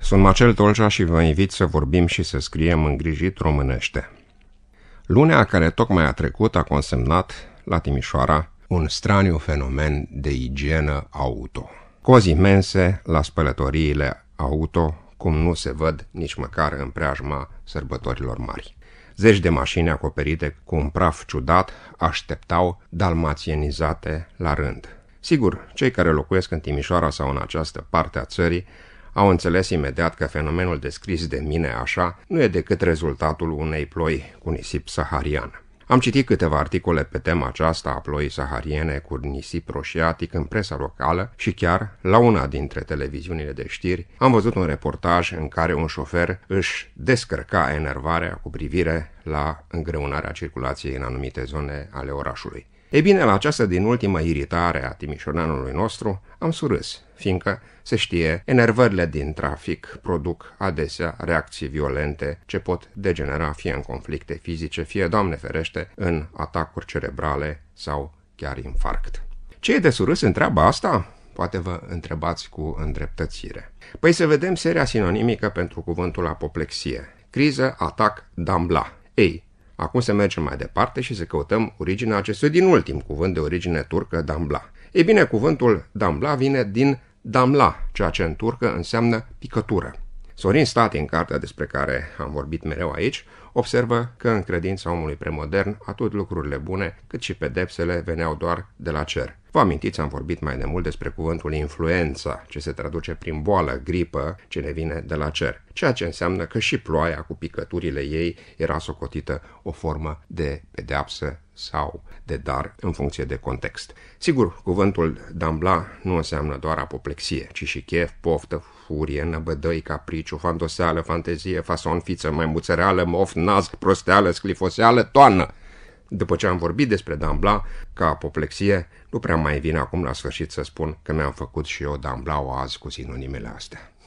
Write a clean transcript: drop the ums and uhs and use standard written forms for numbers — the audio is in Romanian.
Sunt Marcel Tolja și vă invit să vorbim și să scriem îngrijit românește. Lunea care tocmai a trecut a consemnat la Timișoara un straniu fenomen de igienă auto. Cozi imense la spălătoriile auto, cum nu se văd nici măcar în preajma sărbătorilor mari. Zeci de mașini acoperite cu un praf ciudat așteptau dalmațienizate la rând. Sigur, cei care locuiesc în Timișoara sau în această parte a țării au înțeles imediat că fenomenul descris de mine așa nu e decât rezultatul unei ploi cu nisip saharian. Am citit câteva articole pe tema aceasta a ploii sahariene cu nisip roșiatic în presa locală și chiar, la una dintre televiziunile de știri, am văzut un reportaj în care un șofer își descărca enervarea cu privire la îngreunarea circulației în anumite zone ale orașului. Ei bine, la această din ultimă iritare a timișoranului nostru am surâs, fiindcă, se știe, enervările din trafic produc adesea reacții violente ce pot degenera fie în conflicte fizice, fie, Doamne ferește, în atacuri cerebrale sau chiar infarct. Ce e de surâs în treaba asta? Poate vă întrebați cu îndreptățire. Păi să vedem seria sinonimică pentru cuvântul apoplexie. Criză, atac, dambla. Ei, acum să mergem mai departe și să căutăm originea acestui din ultim cuvânt de origine turcă, dambla. Ei bine, cuvântul dambla vine din damla, ceea ce în turcă înseamnă picătură. Sorin Stati, în cartea despre care am vorbit mereu aici, observă că în credința omului premodern atât lucrurile bune cât și pedepsele veneau doar de la cer. Vă amintiți, am vorbit mai de mult despre cuvântul influența, ce se traduce prin boală, gripă, ce ne vine de la cer, ceea ce înseamnă că și ploaia cu picăturile ei era socotită o formă de pedeapsă sau de dar în funcție de context. Sigur, cuvântul dambla nu înseamnă doar apoplexie, ci și chef, poftă, furie, năbădăi, capriciu, fandoseală, fantezie, fason, fiță, maimuțăreală, moft, naz, prosteală, sclifoseală, toană. După ce am vorbit despre dambla ca apoplexie, nu prea mai vine acum la sfârșit să spun că mi-am făcut și eu damblaua azi cu sinonimele astea.